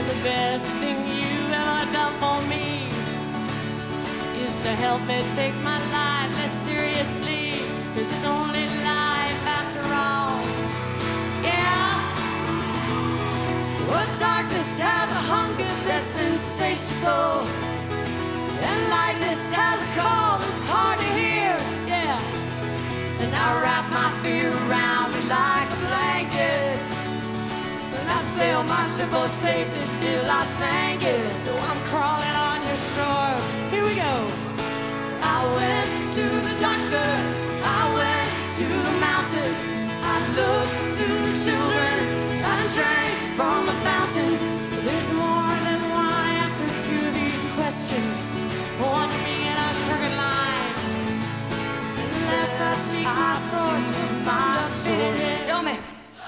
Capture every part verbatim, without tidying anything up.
And the best thing you've ever done for me is to help me take my life less seriously. Cause it's only life after all. Yeah. Well, darkness has a hunger that's insatiable, and lightness has a call that's hard to hear. Yeah. And I wrap my fear around me like a blanket, and I sail my ship of safety till I sank it. Though I'm crawling on your shore. Here we go. I went to the doctor, I went to the mountain, I looked to the children, I drank from the fountains. But there's more than one answer to these questions. Point me in a crooked line, unless I seek my source for some definitive. Tell me.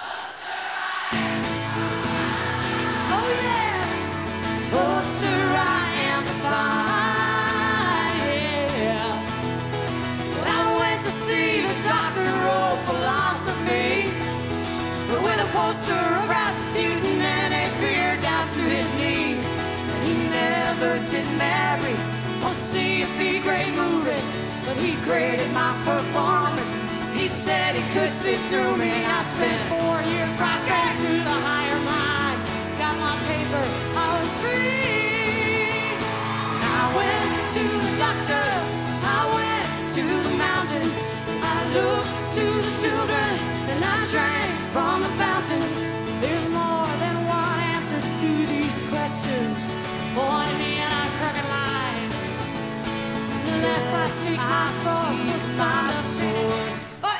Oh yeah. Oh sir, I am fine. Yeah. Well, I went to see the doctor of philosophy, but with a poster of Rasputin and a beard down to his knee. And he never did marry or see a B-grade movie, but he graded my performance. He said he could see through me, and I spent four years prostrate to the higher mind. Got my paper, I was free. I went to the doctor, I went to the mountain, I looked to the children, and I drank from the fountain. There's more than one answer to these questions. Point me in a crooked line, unless I seek my source for some source. What?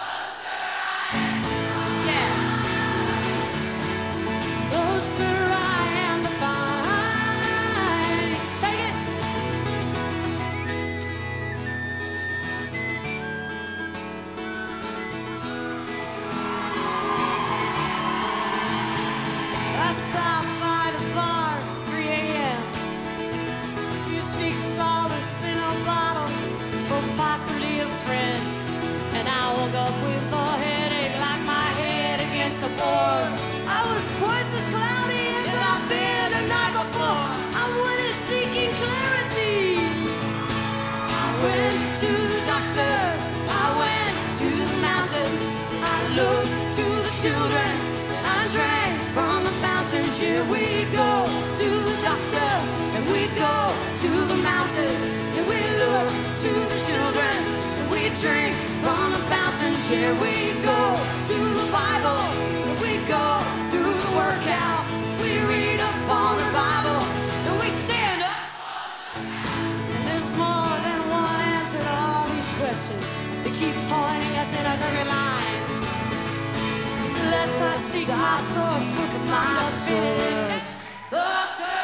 Yeah. Oh, sir, I am the fine. Take it. I stopped by the bar at three a.m. to seek solace in a bottle, or possibly a friend. And I woke up with a headache like my head against a board. I was twice as cloudy as I've been the night before. I went in seeking clarity. I went to the doctor, I went to the mountain, I looked to the children, and I drank from the fountains. Here we go to the doctor, and we go to the mountains, and we look to the children, and we drink from the fountains. Here we go to the Bible, and we go through the workout. We read up on the Bible, and we stand up. And there's more than one answer to all these questions. They keep pointing us in a crooked line. Unless I seek my source for my source. The source.